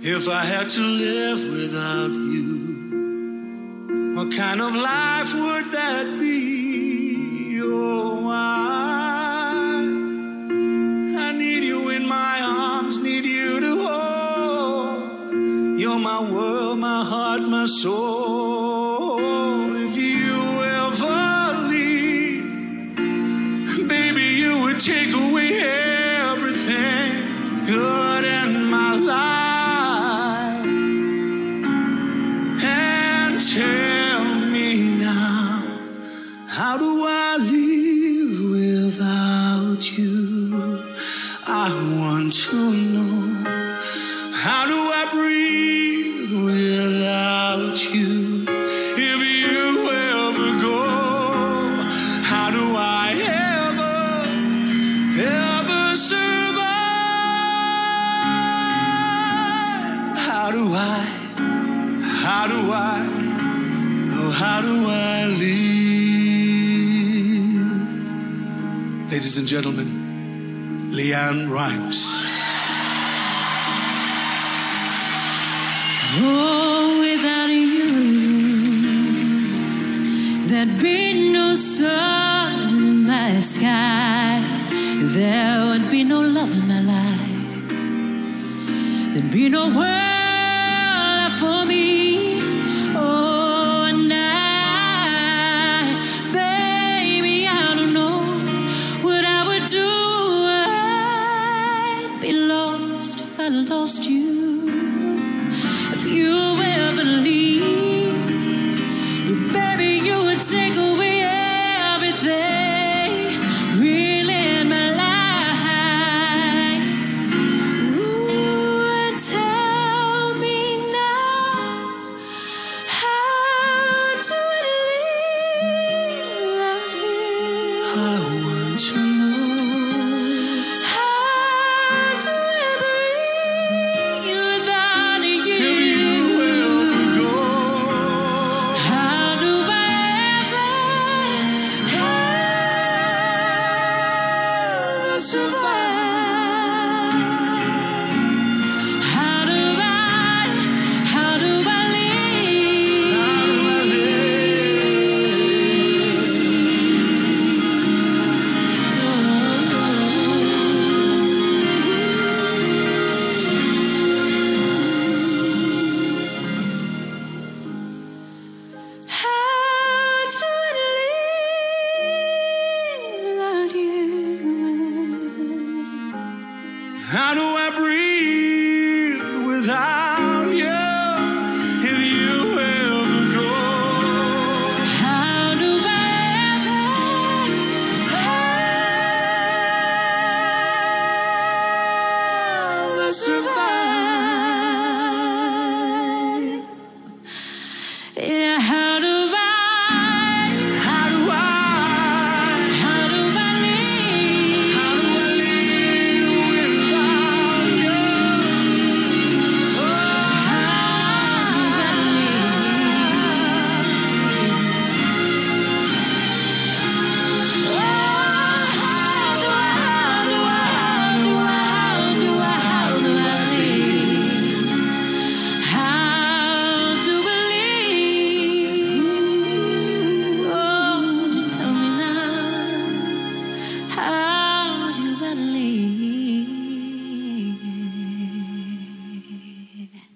If I had to live without you, what kind of life would that be? Oh, I need you in my arms, need you to hold. You're my world, my heart, my soul. If you ever leave, baby, you would take away everything good in my life. And tell me now, how do I live without you? I want to know, how do I breathe without you? If you ever go, how do I ever survive? How do I live? Ladies and gentlemen, LeAnn Rimes. Oh, without you, there'd be no sun in my sky. There would be no love in my life. There'd be no world left for me. Oh, and baby, I don't know what I would do. I'd be lost if I lost you. If you ever leave, baby, you would take away everything really in my life. Ooh, and tell me now, how do I live without you? I want to know, How do I breathe without you? if you ever go, How do I ever survive? How do I live? how do I How do I live without you? How do I breathe without